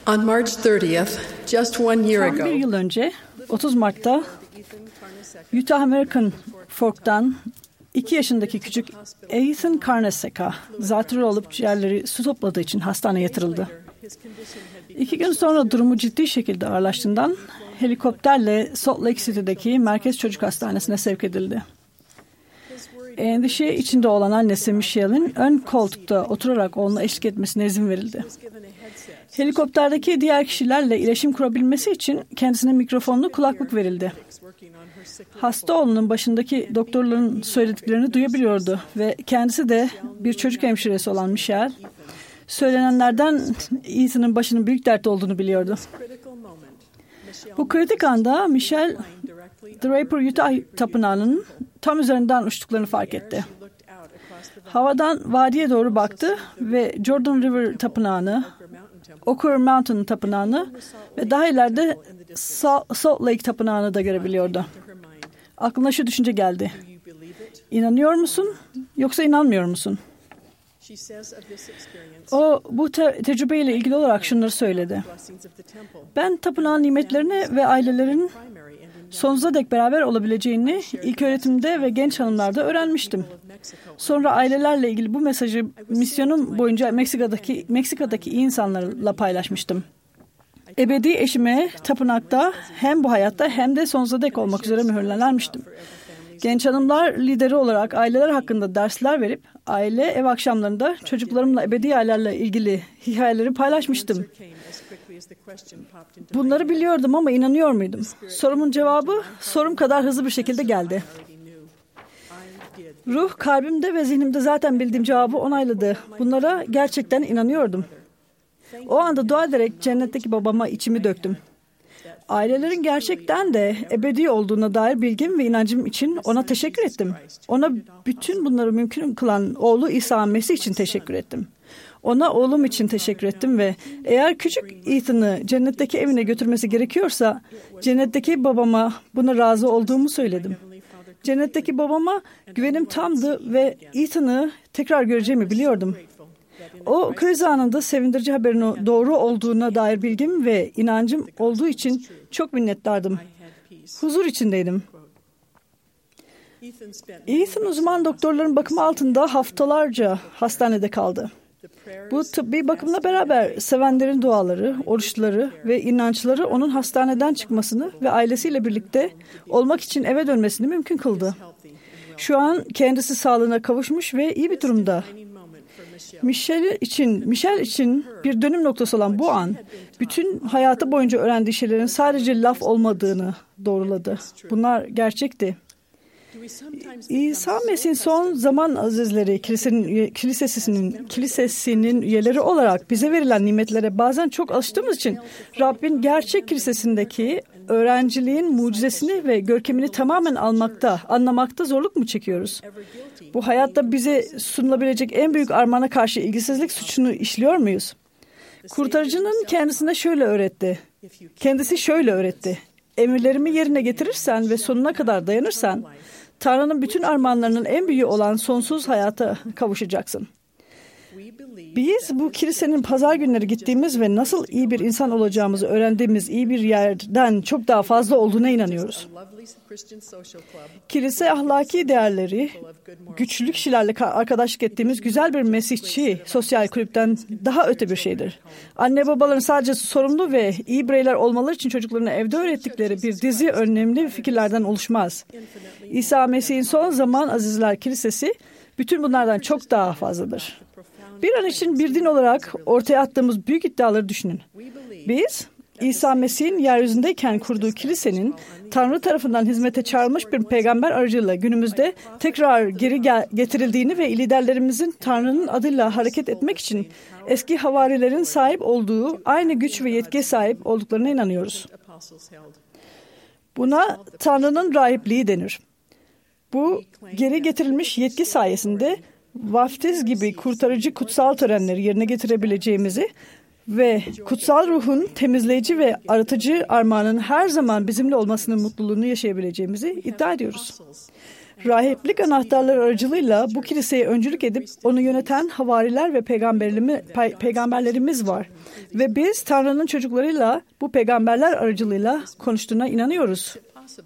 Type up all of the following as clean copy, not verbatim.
On March 30th, just one year Tam bir ago, yıl önce 30 Mart'ta Utah American Fork'tan 2 yaşındaki küçük Ethan Karnasek'a zatürre olup ciğerleri su topladığı için hastaneye yatırıldı. 2 gün sonra durumu ciddi şekilde ağırlaştığından helikopterle Salt Lake City'deki Merkez Çocuk Hastanesi'ne sevk edildi. Endişe içinde olan annesi Michelle'in ön koltukta oturarak oğluna eşlik etmesine izin verildi. Helikopterdeki diğer kişilerle iletişim kurabilmesi için kendisine mikrofonlu kulaklık verildi. Hasta oğlunun başındaki doktorların söylediklerini duyabiliyordu ve kendisi de bir çocuk hemşiresi olan Michelle, söylenenlerden Ethan'ın başının büyük dert olduğunu biliyordu. Bu kritik anda Michelle, Draper Utah Tapınağı'nın tam üzerinden uçtuklarını fark etti. Havadan vadiye doğru baktı ve Jordan River Tapınağı'nı, Oquirrh Mountain Tapınağı'nı ve daha ileride Salt Lake Tapınağı'nı da görebiliyordu. Aklına şu düşünce geldi. İnanıyor musun yoksa inanmıyor musun? O bu tecrübeyle ilgili olarak şunları söyledi. Ben tapınağın nimetlerini ve ailelerin sonsuza dek beraber olabileceğini ilk öğretimde ve genç hanımlarda öğrenmiştim. Sonra ailelerle ilgili bu mesajı misyonum boyunca Meksika'daki iyi insanlarla paylaşmıştım. Ebedi eşime tapınakta hem bu hayatta hem de sonsuza dek olmak üzere mühürlenmiştim. Genç hanımlar lideri olarak aileler hakkında dersler verip aile ev akşamlarında çocuklarımla ebedi yerlerle ilgili hikayeleri paylaşmıştım. Bunları biliyordum ama inanıyor muydum? Sorumun cevabı sorum kadar hızlı bir şekilde geldi. Ruh kalbimde ve zihnimde zaten bildiğim cevabı onayladı. Bunlara gerçekten inanıyordum. O anda dua ederek cennetteki babama içimi döktüm. Ailelerin gerçekten de ebedi olduğuna dair bilgim ve inancım için ona teşekkür ettim. Ona bütün bunları mümkün kılan oğlu İsa Mesih için teşekkür ettim. Ona oğlum için teşekkür ettim ve eğer küçük Ethan'ı cennetteki evine götürmesi gerekiyorsa cennetteki babama buna razı olduğumu söyledim. Cennetteki babama güvenim tamdı ve Ethan'ı tekrar göreceğimi biliyordum. O kriz anında sevindirici haberin doğru olduğuna dair bilgim ve inancım olduğu için çok minnettardım. Huzur içindeydim. Ethan uzman doktorların bakımı altında haftalarca hastanede kaldı. Bu tıbbi bakımla beraber sevenlerin duaları, oruçları ve inançları onun hastaneden çıkmasını ve ailesiyle birlikte olmak için eve dönmesini mümkün kıldı. Şu an kendisi sağlığına kavuşmuş ve iyi bir durumda. Michelle için bir dönüm noktası olan bu an, bütün hayatı boyunca öğrendiği şeylerin sadece laf olmadığını doğruladı. Bunlar gerçekti. İsa Mesih'in son zaman azizleri kilisesinin üyeleri olarak bize verilen nimetlere bazen çok alıştığımız için Rabbin gerçek kilisesindeki öğrenciliğin mucizesini ve görkemini tamamen anlamakta zorluk mu çekiyoruz? Bu hayatta bize sunulabilecek en büyük armağana karşı ilgisizlik suçunu işliyor muyuz? Kurtarıcının kendisi şöyle öğretti. Emirlerimi yerine getirirsen ve sonuna kadar dayanırsan, Tanrı'nın bütün armağanlarının en büyüğü olan sonsuz hayata kavuşacaksın. Biz bu kilisenin pazar günleri gittiğimiz ve nasıl iyi bir insan olacağımızı öğrendiğimiz iyi bir yerden çok daha fazla olduğuna inanıyoruz. Kilise ahlaki değerleri, güçlü kişilerle arkadaşlık ettiğimiz güzel bir Mesihçi sosyal kulüpten daha öte bir şeydir. Anne babaların sadece sorumlu ve iyi bireyler olmaları için çocuklarına evde öğrettikleri bir dizi önemli fikirlerden oluşmaz. İsa Mesih'in son zaman azizler kilisesi bütün bunlardan çok daha fazladır. Bir an için bir din olarak ortaya attığımız büyük iddiaları düşünün. Biz, İsa Mesih'in yeryüzündeyken kurduğu kilisenin Tanrı tarafından hizmete çağrılmış bir peygamber aracılığıyla günümüzde tekrar geri getirildiğini ve liderlerimizin Tanrı'nın adıyla hareket etmek için eski havarilerin sahip olduğu aynı güç ve yetkiye sahip olduklarına inanıyoruz. Buna Tanrı'nın rahipliği denir. Bu geri getirilmiş yetki sayesinde vaftiz gibi kurtarıcı kutsal törenleri yerine getirebileceğimizi ve kutsal ruhun temizleyici ve arıtıcı armağanın her zaman bizimle olmasının mutluluğunu yaşayabileceğimizi iddia ediyoruz. Rahiplik anahtarları aracılığıyla bu kiliseye öncülük edip onu yöneten havariler ve peygamberlerimiz var. Ve biz Tanrı'nın çocuklarıyla bu peygamberler aracılığıyla konuştuğuna inanıyoruz.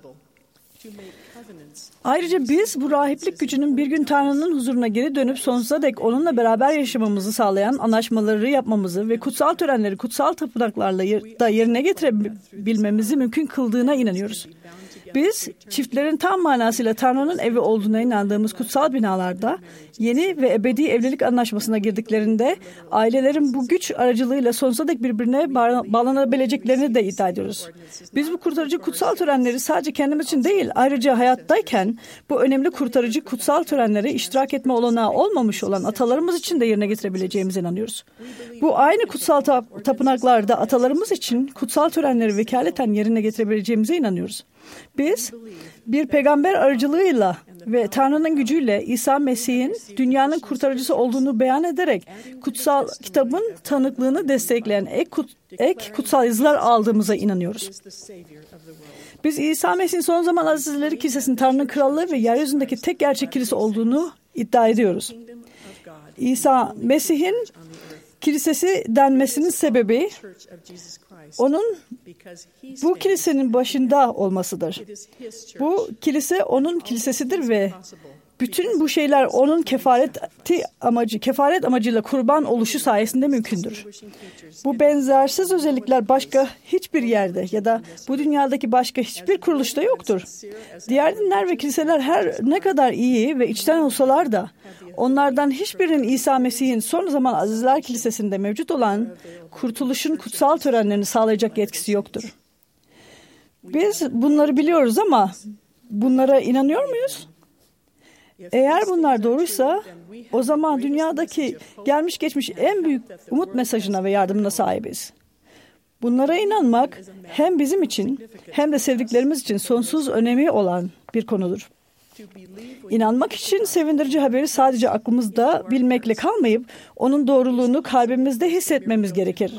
Ayrıca biz bu rahiplik gücünün bir gün Tanrı'nın huzuruna geri dönüp sonsuza dek onunla beraber yaşamamızı sağlayan anlaşmaları yapmamızı ve kutsal törenleri kutsal tapınaklarla da yerine getirebilmemizi mümkün kıldığına inanıyoruz. Biz çiftlerin tam manasıyla Tanrı'nın evi olduğuna inandığımız kutsal binalarda yeni ve ebedi evlilik anlaşmasına girdiklerinde ailelerin bu güç aracılığıyla sonsuza dek birbirine bağlanabileceklerini de iddia ediyoruz. Biz bu kurtarıcı kutsal törenleri sadece kendimiz için değil, ayrıca hayattayken bu önemli kurtarıcı kutsal törenlere iştirak etme olanağı olmamış olan atalarımız için de yerine getirebileceğimize inanıyoruz. Bu aynı kutsal tapınaklarda atalarımız için kutsal törenleri vekaleten yerine getirebileceğimize inanıyoruz. Biz bir peygamber aracılığıyla ve Tanrı'nın gücüyle İsa Mesih'in dünyanın kurtarıcısı olduğunu beyan ederek kutsal kitabın tanıklığını destekleyen ek kutsal yazılar aldığımıza inanıyoruz. Biz İsa Mesih'in son zaman azizleri kilisesinin Tanrı'nın krallığı ve yeryüzündeki tek gerçek kilise olduğunu iddia ediyoruz. İsa Mesih'in kilisesi denmesinin sebebi onun bu kilisenin başında olmasıdır. Bu kilise onun kilisesidir ve bütün bu şeyler onun kefaret amacıyla kurban oluşu sayesinde mümkündür. Bu benzersiz özellikler başka hiçbir yerde ya da bu dünyadaki başka hiçbir kuruluşta yoktur. Diğer dinler ve kiliseler her ne kadar iyi ve içten olsalar da onlardan hiçbirinin İsa Mesih'in son zaman Azizler Kilisesi'nde mevcut olan kurtuluşun kutsal törenlerini sağlayacak yetkisi yoktur. Biz bunları biliyoruz ama bunlara inanıyor muyuz? Eğer bunlar doğruysa o zaman dünyadaki gelmiş geçmiş en büyük umut mesajına ve yardımına sahibiz. Bunlara inanmak hem bizim için hem de sevdiklerimiz için sonsuz önemi olan bir konudur. İnanmak için sevindirici haberi sadece aklımızda bilmekle kalmayıp onun doğruluğunu kalbimizde hissetmemiz gerekir.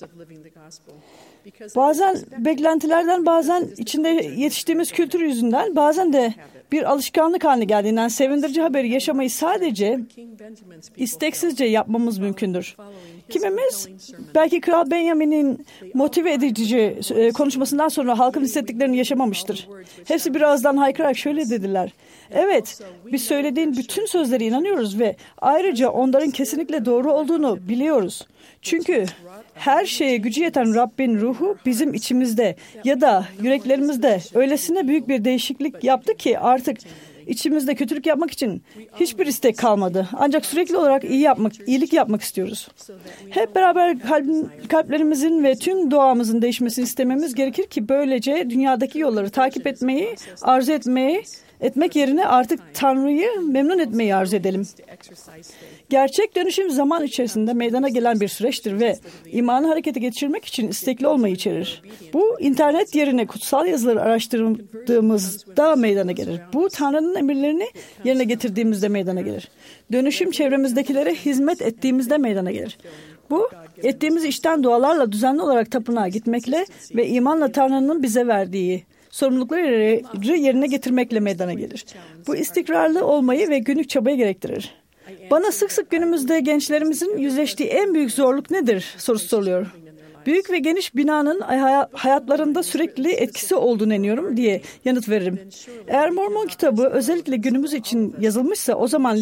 Bazen beklentilerden, bazen içinde yetiştiğimiz kültür yüzünden, bazen de bir alışkanlık haline geldiğinden sevindirici haberi yaşamayı sadece isteksizce yapmamız mümkündür. Kimimiz belki Kral Benjamin'in motive edici konuşmasından sonra halkın hissettiklerini yaşamamıştır. Hepsi bir ağızdan haykırarak şöyle dediler: "Evet, biz söylediğin bütün sözlere inanıyoruz ve ayrıca onların kesinlikle doğru olduğunu biliyoruz. Çünkü her şeye gücü yeten Rabbin ruhu bizim içimizde ya da yüreklerimizde öylesine büyük bir değişiklik yaptı ki artık içimizde kötülük yapmak için hiçbir istek kalmadı. Ancak sürekli olarak iyilik yapmak istiyoruz. Hep beraber kalplerimizin ve tüm doğamızın değişmesini istememiz gerekir ki böylece dünyadaki yolları takip etmeyi, arzu etmek yerine artık Tanrı'yı memnun etmeyi arzu edelim. Gerçek dönüşüm zaman içerisinde meydana gelen bir süreçtir ve imanı harekete geçirmek için istekli olmayı içerir. Bu internet yerine kutsal yazıları araştırdığımızda meydana gelir. Bu Tanrı'nın emirlerini yerine getirdiğimizde meydana gelir. Dönüşüm çevremizdekilere hizmet ettiğimizde meydana gelir. Bu, ettiğimiz işten dualarla düzenli olarak tapınağa gitmekle ve imanla Tanrı'nın bize verdiği sorumlulukları yerine getirmekle meydana gelir. Bu istikrarlı olmayı ve günlük çabayı gerektirir. Bana sık sık günümüzde gençlerimizin yüzleştiği en büyük zorluk nedir sorusu soruluyor. Büyük ve geniş binanın hayatlarında sürekli etkisi olduğunu inanıyorum diye yanıt veririm. Eğer Mormon kitabı özellikle günümüz için yazılmışsa o zaman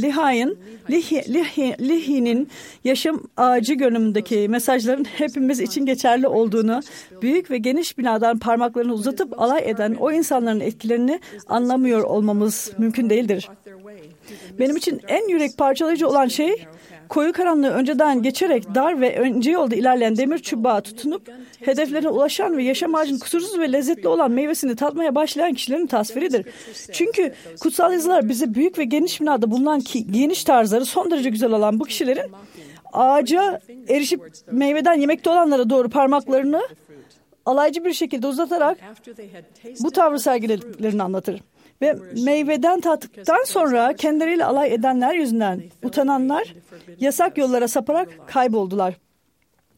Lehi'nin yaşam ağacı görünümündeki mesajların hepimiz için geçerli olduğunu, büyük ve geniş binadan parmaklarını uzatıp alay eden o insanların etkilerini anlamıyor olmamız mümkün değildir. Benim için en yürek parçalayıcı olan şey, koyu karanlığı önceden geçerek dar ve önce yolda ilerleyen demir çubuğa tutunup hedeflerine ulaşan ve yaşam ağacının kusursuz ve lezzetli olan meyvesini tatmaya başlayan kişilerin tasviridir. Çünkü kutsal yazılar bize büyük ve geniş binada bulunan geniş tarzları son derece güzel olan bu kişilerin ağaca erişip meyveden yemekte olanlara doğru parmaklarını alaycı bir şekilde uzatarak bu tavrı sergilediklerini anlatır. Ve meyveden tattıktan sonra kendileriyle alay edenler yüzünden utananlar yasak yollara saparak kayboldular.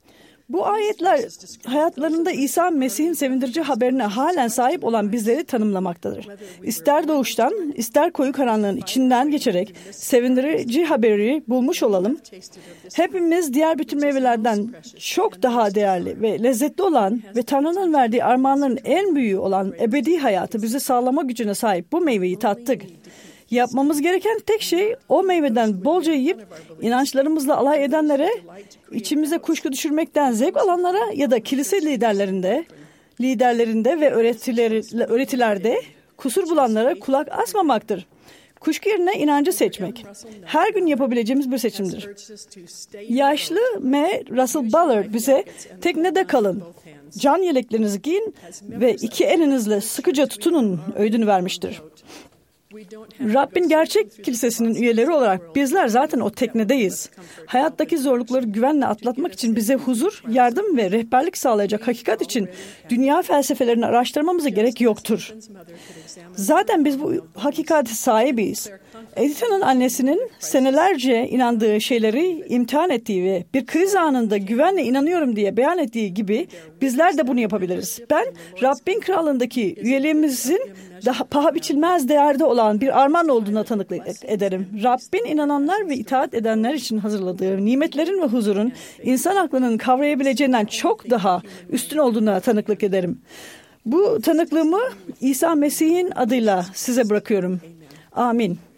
Bu ayetler hayatlarında İsa Mesih'in sevindirici haberine halen sahip olan bizleri tanımlamaktadır. İster doğuştan, ister koyu karanlığın içinden geçerek sevindirici haberi bulmuş olalım, hepimiz diğer bütün meyvelerden çok daha değerli ve lezzetli olan ve Tanrı'nın verdiği armağanların en büyüğü olan ebedi hayatı bize sağlama gücüne sahip bu meyveyi tattık. Yapmamız gereken tek şey o meyveden bolca yiyip inançlarımızla alay edenlere, içimize kuşku düşürmekten zevk alanlara ya da kilise liderlerinde ve öğretilerde kusur bulanlara kulak asmamaktır. Kuşku yerine inancı seçmek. Her gün yapabileceğimiz bir seçimdir. Yaşlı M. Russell Ballard bize teknede kalın, can yeleklerinizi giyin ve iki elinizle sıkıca tutunun öğüdünü vermiştir. Rabbin gerçek kilisesinin üyeleri olarak bizler zaten o teknedeyiz. Hayattaki zorlukları güvenle atlatmak için bize huzur, yardım ve rehberlik sağlayacak hakikat için dünya felsefelerini araştırmamıza gerek yoktur. Zaten biz bu hakikati sahibiyiz. Editha'nın annesinin senelerce inandığı şeyleri imtihan ettiği ve bir kriz anında güvenle inanıyorum diye beyan ettiği gibi bizler de bunu yapabiliriz. Ben Rabbin krallığındaki üyeliğimizin daha paha biçilmez değerde olan bir armağan olduğuna tanıklık ederim. Rabbin inananlar ve itaat edenler için hazırladığı nimetlerin ve huzurun insan aklının kavrayabileceğinden çok daha üstün olduğuna tanıklık ederim. Bu tanıklığımı İsa Mesih'in adıyla size bırakıyorum. Amin.